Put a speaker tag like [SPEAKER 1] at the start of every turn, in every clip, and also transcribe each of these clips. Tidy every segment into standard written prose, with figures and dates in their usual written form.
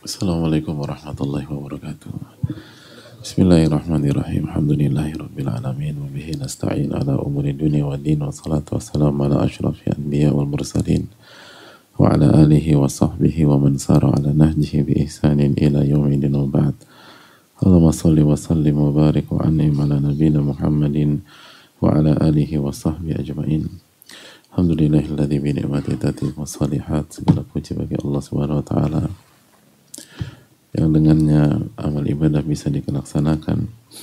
[SPEAKER 1] Assalamualaikum warahmatullahi wabarakatuh. Bismillahirrahmanirrahim. Alhamdulillahirabbil alamin wa bihi nasta'in ala umuri dunya waddin wa salatu wassalamu ala asyrafil anbiya wal mursalin wa ala alihi wa sahbihi wa man sara ala nahjihi bi ihsanin ila yaumil wa ba'd. Allahumma shalli wa sallim wa barik wa an'im ala nabiyyina Muhammadin wa ala alihi wa sahbihi ajma'in. Alhamdulillahilladzi bi ni'matihi tatimmu shalihat. Segala puji bagi Allah Subhanahu wa taala yang dengannya amal ibadah bisa dilaksanakan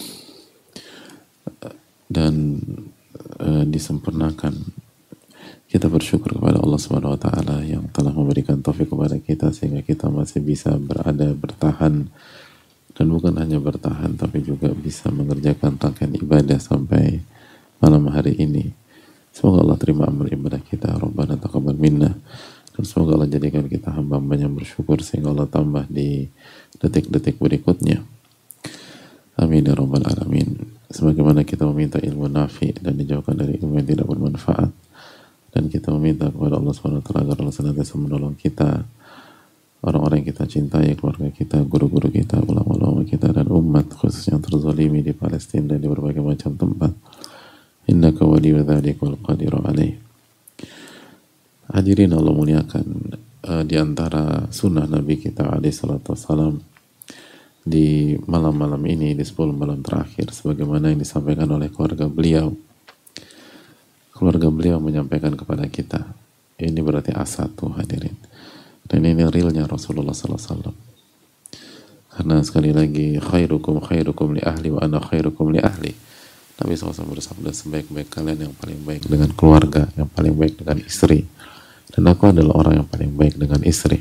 [SPEAKER 1] dan disempurnakan. Kita bersyukur kepada Allah Subhanahu wa taala yang telah memberikan taufik kepada kita sehingga kita masih bisa bertahan, dan bukan hanya bertahan tapi juga bisa mengerjakan rangkaian ibadah sampai malam hari ini. Semoga Allah terima amal ibadah kita. Rabbana taqabbal minna. Dan semoga Allah jadikan kita hamba-hamba yang bersyukur sehingga Allah tambah di detik-detik berikutnya. Amin ya rabbal alamin. Sebagaimana kita meminta ilmu nafi dan dijauhkan dari ilmu yang tidak bermanfaat, dan kita meminta kepada Allah SWT agar Allah senantiasa menolong kita, orang-orang yang kita cintai, keluarga kita, guru-guru kita, ulama-ulama kita, dan umat khususnya yang terzalimi di Palestina dan di berbagai macam tempat. Innaka waliyyu dzalika wal qadiru alaih. Hadirin Allah muliakan, di antara sunnah Nabi kita alaihi salatu wassalam di malam-malam ini, di 10 malam terakhir, sebagaimana yang disampaikan oleh keluarga beliau menyampaikan kepada kita, ini berarti A1 hadirin, dan ini realnya Rasulullah SAW. Karena sekali lagi, khairukum li ahli wa ana khairukum li ahli. Nabi SAW bersabda, sebaik-baik kalian yang paling baik dengan keluarga, yang paling baik dengan istri, dan aku adalah orang yang paling baik dengan istri.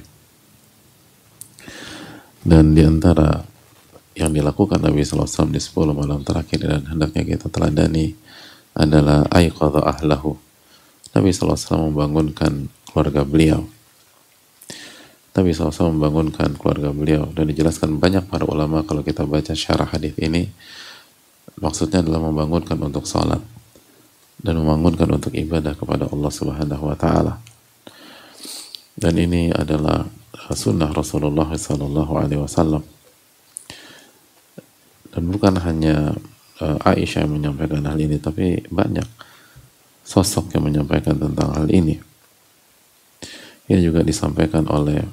[SPEAKER 1] Dan di antara yang dilakukan Nabi SAW di 10 malam terakhir dan hendaknya kita teladani adalah aiqadha ahlahu. Nabi SAW membangunkan keluarga beliau. Nabi SAW membangunkan keluarga beliau, dan dijelaskan banyak para ulama kalau kita baca syarah hadis ini, maksudnya adalah membangunkan untuk salat dan membangunkan untuk ibadah kepada Allah Subhanahu wa taala. Dan ini adalah sunnah Rasulullah SAW. Dan bukan hanya Aisyah yang menyampaikan hal ini, tapi banyak sosok yang menyampaikan tentang hal ini. Ini juga disampaikan oleh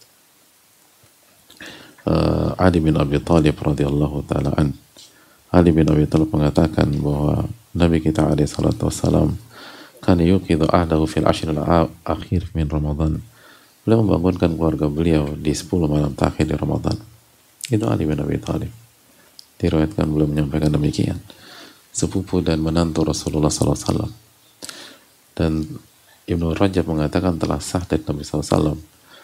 [SPEAKER 1] Ali bin Abi Thalib radhiyallahu taala an. Ali bin Abi Thalib mengatakan bahwa Nabi kita alaihi salatu wassalam kana yuqidhu ahlahu fil ashr al-akhir min Ramadan. Beliau membangunkan keluarga beliau di 10 malam terakhir di Ramadan. Itu Ali bin Abi Thalib. Diriwayatkan beliau menyampaikan demikian. Sepupu dan menantu Rasulullah SAW. Dan Ibnu Rajab mengatakan telah sah dari Nabi SAW.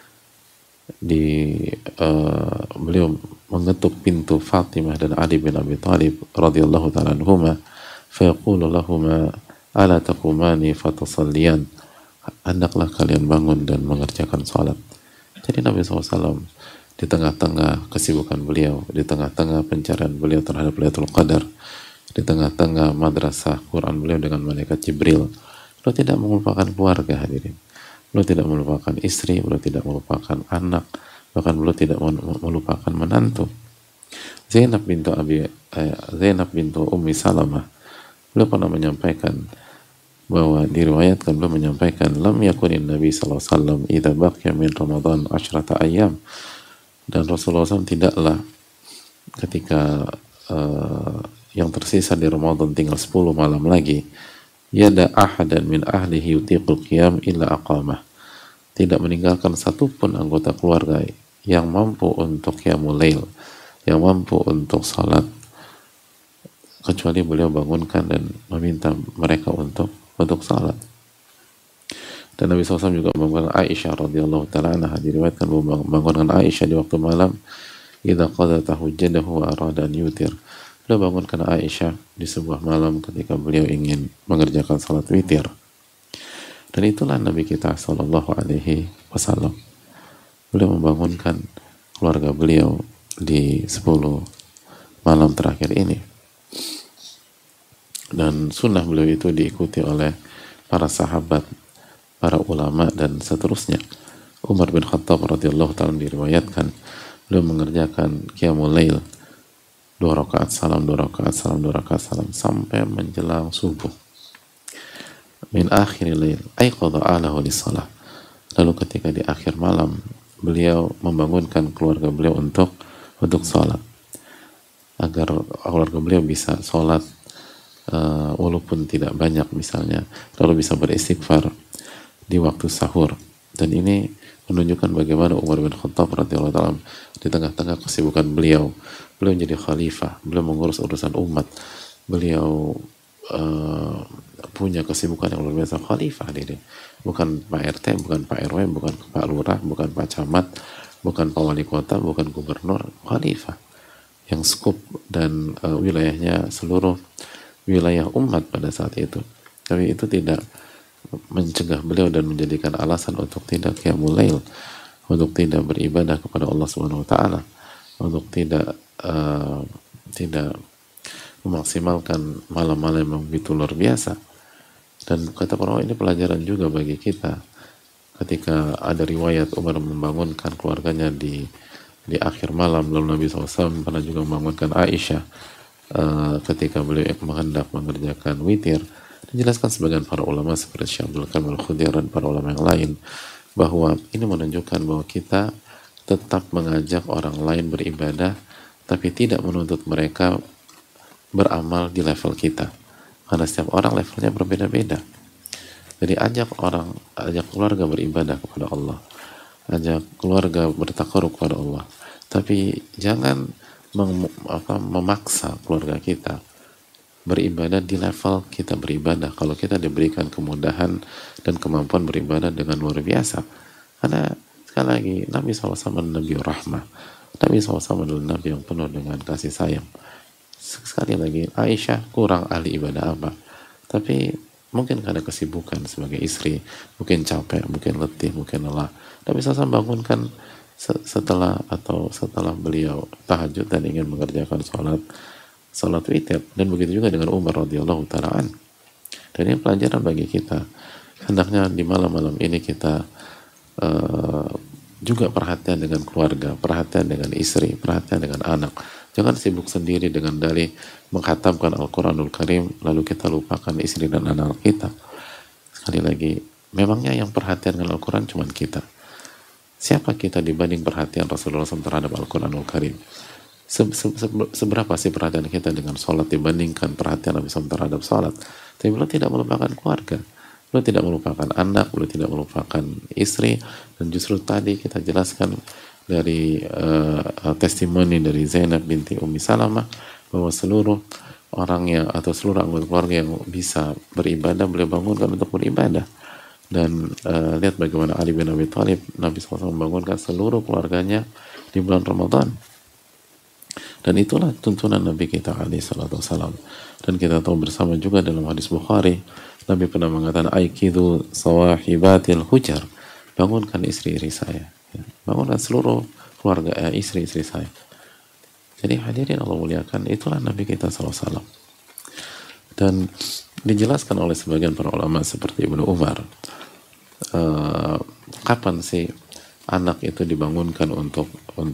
[SPEAKER 1] Beliau mengetuk pintu Fatimah dan Ali bin Abi Thalib radhiyallahu ta'ala anhuma, fayaqulu lahuma ala taqumani fatasalliyan, hendaklah kalian bangun dan mengerjakan salat. Jadi Nabi SAW di tengah-tengah kesibukan beliau, di tengah-tengah pencarian beliau terhadap Lailatul Qadar, di tengah-tengah madrasah Quran beliau dengan malaikat Jibril, beliau tidak melupakan keluarga hadirin. Beliau tidak melupakan istri, beliau tidak melupakan anak, bahkan beliau tidak melupakan menantu. Zainab bintu Ummi Salamah, beliau pernah menyampaikan bahwa diriwayatkan beliau menyampaikan, lam yakunin Nabi sallallahu alaihi wasallam idza baqiya min Ramadan 10 ayyam, dan Rasulullah SAW tidaklah ketika yang tersisa di Ramadan tinggal 10 malam lagi, yada ahadan min ahlihi yutiqul qiyam illa aqamah, tidak meninggalkan satupun anggota keluarga yang mampu untuk qiyamul lail, yang mampu untuk salat, kecuali beliau bangunkan dan meminta mereka untuk salat. Dan Nabi SAW juga membangunkan Aisyah radhiyallahu ta'ala anha, diriwayatkan membangunkan Aisyah di waktu malam, idza qada tahajjadahu wa arada an yutir. Beliau bangunkan Aisyah di sebuah malam ketika beliau ingin mengerjakan salat witir. Dan itulah Nabi kita sallallahu alaihi wasallam. Beliau membangunkan keluarga beliau di 10 malam terakhir ini. Dan sunnah beliau itu diikuti oleh para sahabat, para ulama, dan seterusnya. Umar bin Khattab radhiyallahu ta'ala diriwayatkan beliau mengerjakan qiyamul lail 2 rakaat salam, 2 rakaat salam, 2 rakaat salam sampai menjelang subuh. Min akhir lail ay qada alahu lis-shalah. Lalu ketika di akhir malam beliau membangunkan keluarga beliau untuk sholat, agar keluarga beliau bisa sholat walaupun tidak banyak misalnya, lalu bisa beristighfar di waktu sahur. Dan ini menunjukkan bagaimana Umar bin Khattab radhiyallahu ta'ala di tengah-tengah kesibukan beliau menjadi khalifah, beliau mengurus urusan umat, beliau punya kesibukan yang luar biasa. Khalifah diri, bukan Pak RT, bukan Pak RW, bukan Pak Lurah, bukan Pak Camat, bukan Pak Wali Kota, bukan Gubernur, khalifah yang skup dan wilayahnya seluruh wilayah umat pada saat itu. Tapi itu tidak mencegah beliau dan menjadikan alasan untuk tidak qiyamul lail, untuk tidak beribadah kepada Allah Subhanahu wa taala, untuk tidak memaksimalkan malam-malam yang begitu luar biasa. Dan kata para ini pelajaran juga bagi kita. Ketika ada riwayat Umar membangunkan keluarganya di akhir malam, lalu Nabi SAW pernah juga membangunkan Aisyah ketika beliau hendak mengerjakan witir. Dijelaskan sebagian para ulama seperti Syekh Abdul Qadir Al-Khudair dan para ulama yang lain bahwa ini menunjukkan bahwa kita tetap mengajak orang lain beribadah, tapi tidak menuntut mereka beramal di level kita, karena setiap orang levelnya berbeda-beda. Jadi ajak keluarga beribadah kepada Allah, ajak keluarga bertakarub kepada Allah, tapi jangan memaksa keluarga kita beribadah di level kita beribadah kalau kita diberikan kemudahan dan kemampuan beribadah dengan luar biasa. Karena sekali lagi Nabi SAW Nabi Rahmah, Nabi SAW adalah Nabi yang penuh dengan kasih sayang. Sekali lagi Aisyah kurang ahli ibadah apa, tapi mungkin karena kesibukan sebagai istri, mungkin capek, mungkin letih, mungkin lelah, Nabi SAW bangunkan setelah beliau tahajud dan ingin mengerjakan salat witir. Dan begitu juga dengan Umar radhiyallahu ta'ala an. Dan ini pelajaran bagi kita. Hendaknya di malam-malam ini kita juga perhatian dengan keluarga, perhatian dengan istri, perhatian dengan anak. Jangan sibuk sendiri dengan dalih mengkhatamkan Al-Quranul Karim lalu kita lupakan istri dan anak kita. Sekali lagi, memangnya yang perhatian dengan Al-Quran cuma kita. Siapa kita dibanding perhatian Rasulullah SAW terhadap Al-Quranul Karim? Seberapa sih perhatian kita dengan sholat dibandingkan perhatian Nabi SAW terhadap sholat? Tapi beliau tidak melupakan keluarga, beliau tidak melupakan anak, beliau tidak melupakan istri. Dan justru tadi kita jelaskan dari testimoni dari Zainab binti Ummi Salamah bahwa seluruh orang yang atau seluruh anggota keluarga yang bisa beribadah beliau bangunkan untuk beribadah. Dan lihat bagaimana Ali bin Abi Thalib, Nabi SAW membangunkan seluruh keluarganya di bulan Ramadan. Dan itulah tuntunan Nabi kita alaihi salatu wassalam. Dan kita tahu bersama juga dalam hadis Bukhari, Nabi pernah mengatakan aikidu sawahibatil hujar, bangunkan istri-istri saya, bangunkan seluruh keluarga istri-istri saya. Jadi hadirin Allah muliakan, itulah Nabi kita sallallahu alaihi wasallam. Dan dijelaskan oleh sebagian para ulama seperti Ibnu Umar, kapan sih anak itu dibangunkan untuk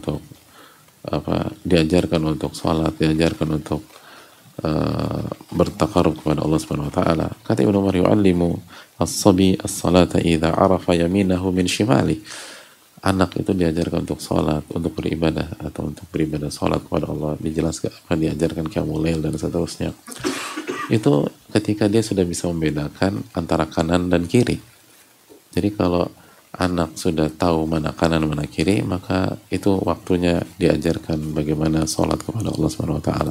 [SPEAKER 1] diajarkan untuk sholat, diajarkan untuk bertakarub kepada Allah Subhanahu wa taala. Kata Ibnu Umar, yu'allimu as-sabi as-salata idza arafa yaminahu min shimali. Anak itu diajarkan untuk sholat, untuk beribadah atau untuk beribadah sholat kepada Allah, dijelaskan diajarkan qiyamul lail dan seterusnya. Itu ketika dia sudah bisa membedakan antara kanan dan kiri. Jadi kalau anak sudah tahu mana kanan mana kiri, maka itu waktunya diajarkan bagaimana sholat kepada Allah Subhanahu wa taala.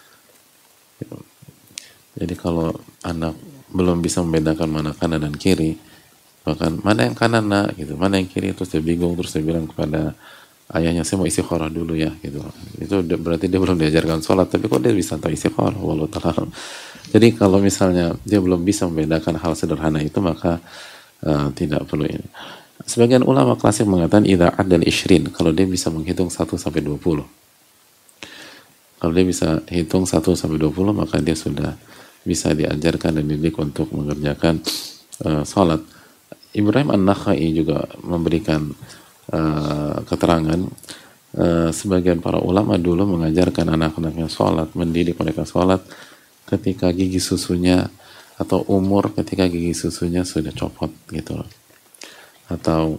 [SPEAKER 1] Jadi kalau anak belum bisa membedakan mana kanan dan kiri, bahkan mana yang kanan nak gitu, mana yang kiri, terus dia bingung, terus dia bilang kepada ayahnya, saya mau istikharah dulu ya gitu. Itu berarti dia belum diajarkan sholat, tapi kok dia bisa tahu istikharah, wallahu ta'ala. Jadi kalau misalnya dia belum bisa membedakan hal sederhana itu, maka tidak perlu ini. Sebagian ulama klasik mengatakan idza adal ishrin, kalau dia bisa menghitung 1 sampai 20. Kalau dia bisa hitung 1 sampai 20, maka dia sudah bisa diajarkan dan dididik untuk mengerjakan salat. Ibrahim An-Nakhai juga memberikan keterangan sebagian para ulama dulu mengajarkan anak-anaknya sholat, mendidik mereka sholat ketika gigi susunya atau umur ketika gigi susunya sudah copot gitu loh, atau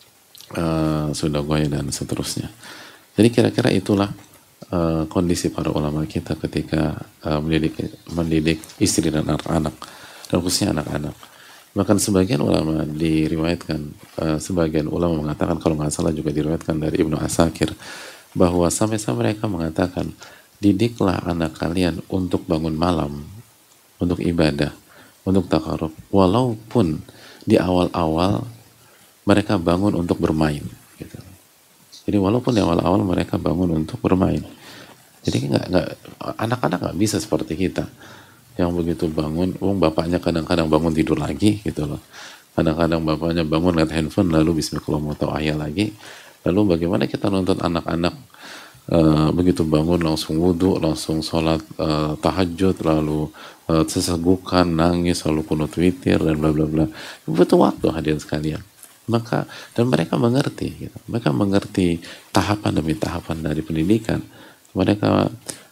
[SPEAKER 1] sudah goyah dan seterusnya. Jadi kira-kira itulah kondisi para ulama kita ketika mendidik istri dan anak-anak, dan khususnya anak-anak. Bahkan sebagian ulama diriwayatkan, sebagian ulama mengatakan, kalau nggak salah juga diriwayatkan dari Ibnu Asakir, bahwa sampai-sampai mereka mengatakan, didiklah anak kalian untuk bangun malam, untuk ibadah, untuk takarub, walaupun di awal-awal mereka bangun untuk bermain. Gitu. Jadi walaupun di awal-awal mereka bangun untuk bermain. Jadi anak-anak nggak bisa seperti kita yang begitu bangun, bapaknya kadang-kadang bangun tidur lagi gitu loh. Kadang-kadang bapaknya bangun lihat handphone lalu bismillahirrahmanirrahim lagi. Lalu bagaimana kita nuntut anak-anak begitu bangun langsung wudhu, langsung sholat tahajud, lalu sesegukan, nangis, lalu kunut witir dan bla bla bla. Butuh waktu hadirin sekalian. Maka dan mereka mengerti, gitu. Mereka mengerti tahapan demi tahapan dari pendidikan. Mereka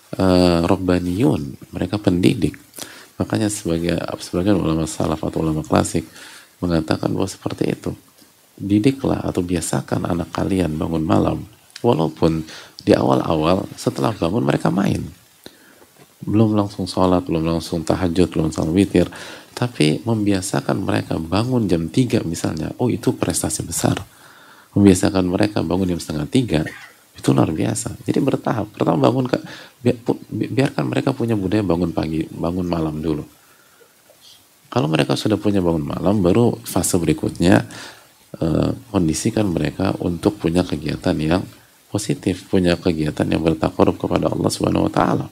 [SPEAKER 1] Rabbaniyun, mereka pendidik. Makanya sebagian ulama salaf atau ulama klasik mengatakan bahwa seperti itu, didiklah atau biasakan anak kalian bangun malam, walaupun di awal-awal setelah bangun mereka main, belum langsung sholat, belum langsung tahajud, belum langsung witir, tapi membiasakan mereka bangun jam 3 misalnya. Oh, itu prestasi besar. Membiasakan mereka bangun jam setengah 3 itu luar biasa. Jadi bertahap. Pertama bangun biarkan mereka punya budaya bangun pagi, bangun malam dulu. Kalau mereka sudah punya bangun malam, baru fase berikutnya kondisikan mereka untuk punya kegiatan yang positif, punya kegiatan yang bertakarub kepada Allah Subhanahu wa taala.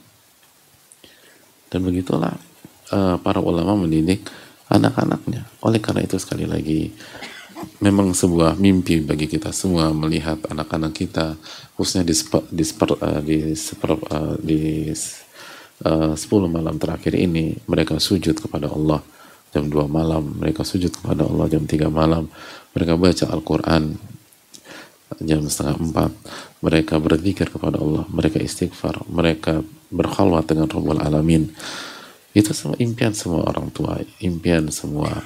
[SPEAKER 1] Dan begitulah para ulama mendidik anak-anaknya. Oleh karena itu sekali lagi, memang sebuah mimpi bagi kita semua melihat anak-anak kita, khususnya di 10 malam terakhir ini, mereka sujud kepada Allah jam 2 malam, mereka sujud kepada Allah jam 3 malam, mereka baca Al-Quran jam setengah 4, mereka berzikir kepada Allah, mereka istighfar, mereka berkhalwat dengan Rabbul Alamin. Itu semua impian semua orang tua, impian semua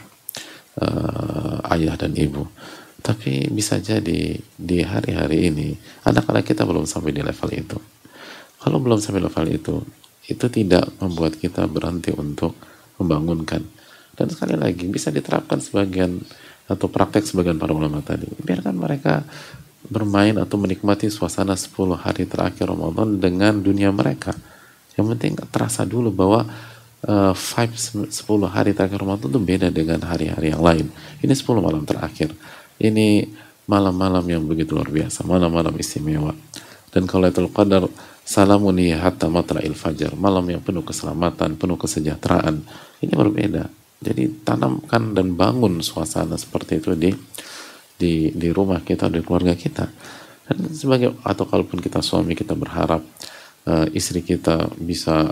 [SPEAKER 1] ayah dan ibu. Tapi bisa jadi di hari-hari ini anak-anak kita belum sampai di level itu. Kalau belum sampai level itu tidak membuat kita berhenti untuk membangunkan. Dan sekali lagi bisa diterapkan sebagian atau praktek sebagian para ulama tadi. Biarkan mereka bermain atau menikmati suasana 10 hari terakhir Ramadan dengan dunia mereka. Yang penting terasa dulu bahwa vibe 10 hari terakhir Ramadan itu beda dengan hari-hari yang lain. Ini 10 malam terakhir. Ini malam-malam yang begitu luar biasa, malam-malam istimewa. Dan kalau Lailatul Qadar, salamuni hatta matla'il fajar, malam yang penuh keselamatan, penuh kesejahteraan. Ini berbeda. Jadi tanamkan dan bangun suasana seperti itu di rumah kita, di keluarga kita. Dan sebagai, atau kalaupun kita suami, kita berharap istri kita bisa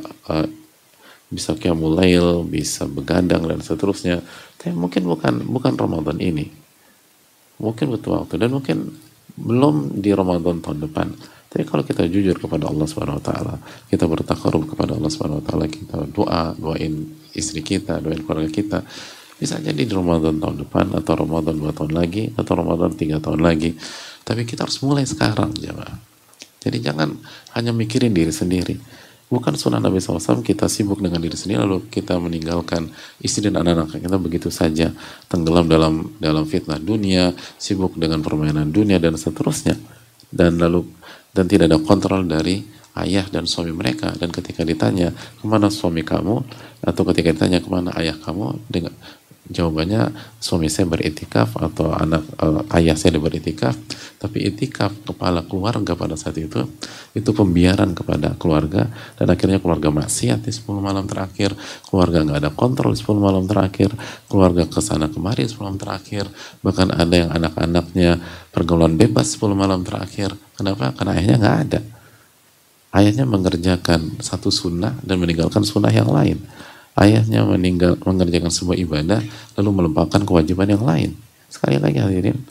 [SPEAKER 1] qiyamul lail, bisa begadang dan seterusnya. Tapi mungkin bukan Ramadan ini. Mungkin butuh waktu dan mungkin belum di Ramadan tahun depan. Tapi kalau kita jujur kepada Allah Subhanahu wa taala, kita bertakarub kepada Allah Subhanahu wa taala, kita doain istri kita, doain keluarga kita, bisa jadi di Ramadan tahun depan, atau Ramadan 2 tahun lagi, atau Ramadan 3 tahun lagi. Tapi kita harus mulai sekarang, jemaah. Jadi jangan hanya mikirin diri sendiri. Bukan sunnah Nabi SAW kita sibuk dengan diri sendiri lalu kita meninggalkan istri dan anak-anak kita begitu saja, tenggelam dalam fitnah dunia, sibuk dengan permainan dunia dan seterusnya, dan tidak ada kontrol dari ayah dan suami mereka. Dan ketika ditanya kemana suami kamu, atau ketika ditanya kemana ayah kamu, dengan jawabannya suami saya beritikaf, atau ayah saya beritikaf. Tapi itikaf kepala keluarga pada saat itu pembiaran kepada keluarga, dan akhirnya keluarga maksiat di 10 malam terakhir, keluarga nggak ada kontrol di 10 malam terakhir, keluarga kesana kemari 10 malam terakhir, bahkan ada yang anak-anaknya pergaulan bebas 10 malam terakhir. Kenapa? Karena ayahnya nggak ada. Ayahnya mengerjakan satu sunnah dan meninggalkan sunnah yang lain. Ayahnya mengerjakan sebuah ibadah lalu melupakan kewajiban yang lain. Sekali lagi hadirin,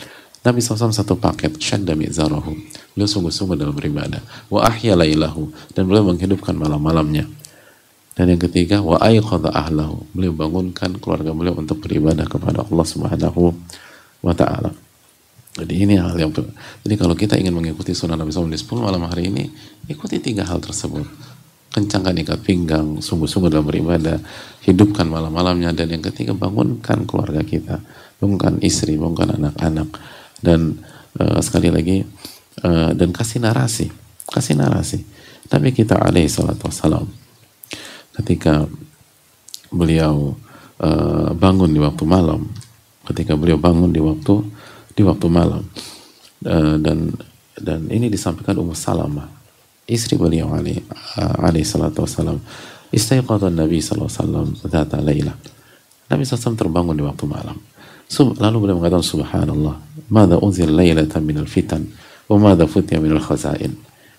[SPEAKER 1] Nabi SAW satu paket, syadda mi'zarahu, beliau sungguh-sungguh dalam beribadah, wa ahya lailahu, dan beliau menghidupkan malam-malamnya. Dan yang ketiga, wa ayqadha ahlahu, beliau bangunkan keluarga beliau untuk beribadah kepada Allah Subhanahu wa ta'ala. Jadi ini hal yang jadi kalau kita ingin mengikuti sunnah Nabi SAW di 10 malam hari ini, ikuti 3 hal tersebut. Kencangkan ikat pinggang, sungguh-sungguh dalam beribadah, hidupkan malam-malamnya, dan yang ketiga, bangunkan keluarga kita, bangunkan istri, bangunkan anak-anak, dan sekali lagi dan kasih narasi. Nabi kita alaihi salatu wassalam ketika beliau bangun di waktu malam, di waktu malam, dan ini disampaikan Ummu Salamah, istri beliau alaihi salatu wassalam, istaiqadha Nabi sallallahu alaihi wasallam dzata lailah. Nabi SAW terbangun di waktu malam. Lalu beliau mengatakan, subhanallah, madza unzil lailatan minal fitan wa madza futiya minal khazain.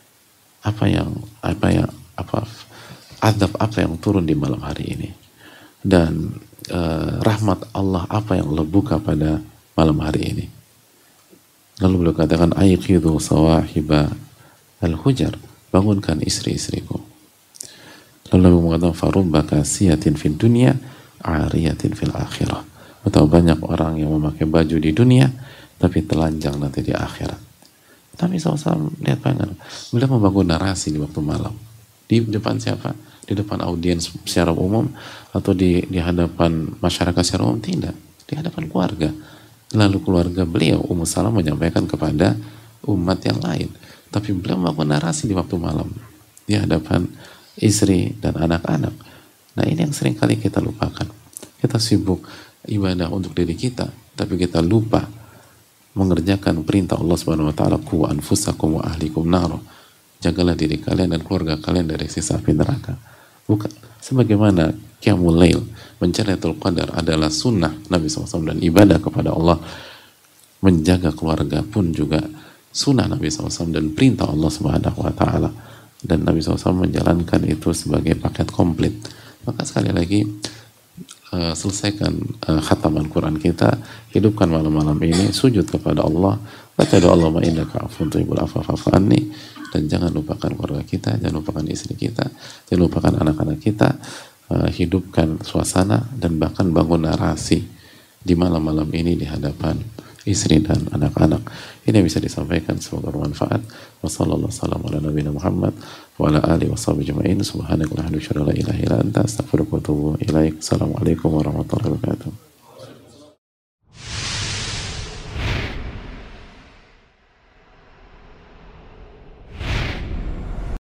[SPEAKER 1] Azab apa yang turun di malam hari ini, dan rahmat Allah apa yang Allah buka pada malam hari ini. Lalu beliau katakan, ayqidhu sawahiba al-hujar, bangunkan istri-istriku. Lalu beliau mengatakan, farubba kasiyatin fid dunya ariyatin fil akhirah. Betapa banyak orang yang memakai baju di dunia tapi telanjang nanti di akhirat. Nabi SAW lihat banget, beliau membangun narasi di waktu malam. Di depan siapa? Di depan audiens secara umum atau di hadapan masyarakat secara umum? Tidak, di hadapan keluarga. Lalu keluarga beliau, Ummu Salamah, menyampaikan kepada umat yang lain. Tapi beliau membangun narasi di waktu malam di hadapan istri dan anak-anak. Nah, ini yang sering kali kita lupakan. Kita sibuk ibadah untuk diri kita, tapi kita lupa mengerjakan perintah Allah Subhanahu wa taala, qu anfusakum wa ahlikum nar. Jagalah diri kalian dan keluarga kalian dari siksa api neraka. Bukan sebagaimana qiyamul lail, mencari Lailatul Qadar adalah sunnah Nabi SAW dan ibadah kepada Allah, menjaga keluarga pun juga sunnah Nabi SAW dan perintah Allah Subhanahu wa taala, dan Nabi SAW menjalankan itu sebagai paket komplit. Maka sekali lagi, selesaikan khataman Quran kita, hidupkan malam-malam ini, sujud kepada Allah, baca doa Allahumma innaka afuwwun tuhibbul afwa fa'fu anni, dan jangan lupakan keluarga kita, jangan lupakan istri kita, jangan lupakan anak-anak kita. Hidupkan suasana dan bahkan bangun narasi di malam-malam ini di hadapan istri dan anak-anak. Ini yang bisa disampaikan, semoga bermanfaat. Wassallallahu ala nabiyina Muhammad wa ala alihi washabihi ajma'in. Subhanakallahumma wa bihamdika, la ilaha illa anta, astaghfiruka wa atubu ilaik. Assalamualaikum warahmatullahi wabarakatuh.